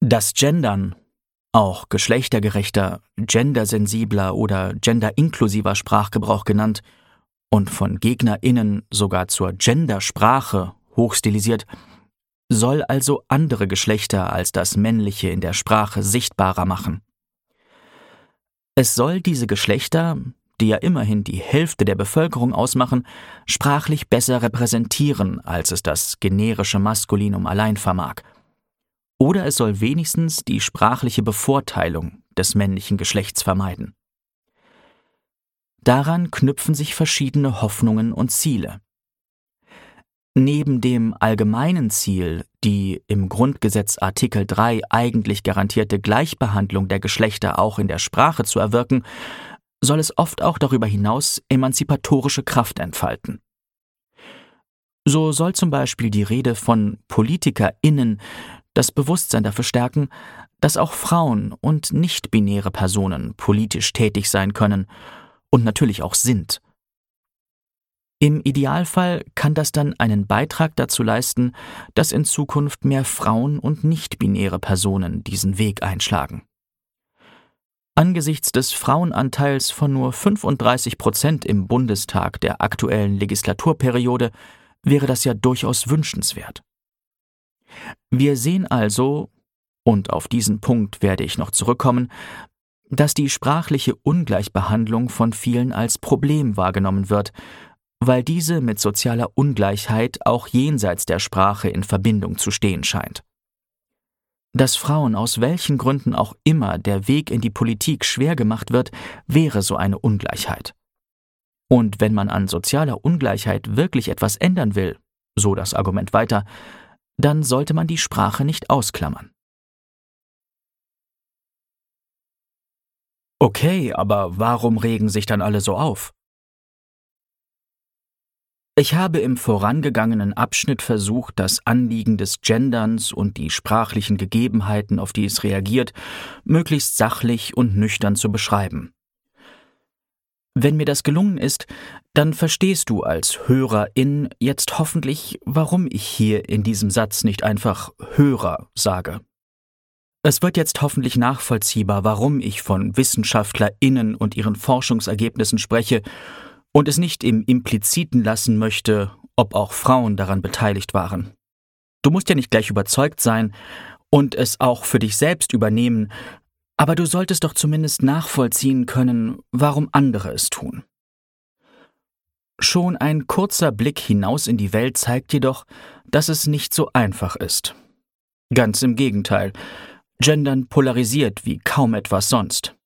Das Gendern, auch geschlechtergerechter, gendersensibler oder genderinklusiver Sprachgebrauch genannt und von GegnerInnen sogar zur Gendersprache hochstilisiert, soll also andere Geschlechter als das männliche in der Sprache sichtbarer machen. Es soll diese Geschlechter, die ja immerhin die Hälfte der Bevölkerung ausmachen, sprachlich besser repräsentieren, als es das generische Maskulinum allein vermag. Oder es soll wenigstens die sprachliche Bevorteilung des männlichen Geschlechts vermeiden. Daran knüpfen sich verschiedene Hoffnungen und Ziele. Neben dem allgemeinen Ziel, die im Grundgesetz Artikel 3 eigentlich garantierte Gleichbehandlung der Geschlechter auch in der Sprache zu erwirken, soll es oft auch darüber hinaus emanzipatorische Kraft entfalten. So soll zum Beispiel die Rede von PolitikerInnen das Bewusstsein dafür stärken, dass auch Frauen und nicht-binäre Personen politisch tätig sein können und natürlich auch sind. Im Idealfall kann das dann einen Beitrag dazu leisten, dass in Zukunft mehr Frauen und nicht-binäre Personen diesen Weg einschlagen. Angesichts des Frauenanteils von nur 35% im Bundestag der aktuellen Legislaturperiode wäre das ja durchaus wünschenswert. Wir sehen also, und auf diesen Punkt werde ich noch zurückkommen, dass die sprachliche Ungleichbehandlung von vielen als Problem wahrgenommen wird, weil diese mit sozialer Ungleichheit auch jenseits der Sprache in Verbindung zu stehen scheint. Dass Frauen aus welchen Gründen auch immer der Weg in die Politik schwer gemacht wird, wäre so eine Ungleichheit. Und wenn man an sozialer Ungleichheit wirklich etwas ändern will, so das Argument weiter, dann sollte man die Sprache nicht ausklammern. Okay, aber warum regen sich dann alle so auf? Ich habe im vorangegangenen Abschnitt versucht, das Anliegen des Genderns und die sprachlichen Gegebenheiten, auf die es reagiert, möglichst sachlich und nüchtern zu beschreiben. Wenn mir das gelungen ist, dann verstehst du als Hörerin jetzt hoffentlich, warum ich hier in diesem Satz nicht einfach Hörer sage. Es wird jetzt hoffentlich nachvollziehbar, warum ich von WissenschaftlerInnen und ihren Forschungsergebnissen spreche und es nicht im Impliziten lassen möchte, ob auch Frauen daran beteiligt waren. Du musst ja nicht gleich überzeugt sein und es auch für dich selbst übernehmen, aber du solltest doch zumindest nachvollziehen können, warum andere es tun. Schon ein kurzer Blick hinaus in die Welt zeigt jedoch, dass es nicht so einfach ist. Ganz im Gegenteil, Gendern polarisiert wie kaum etwas sonst.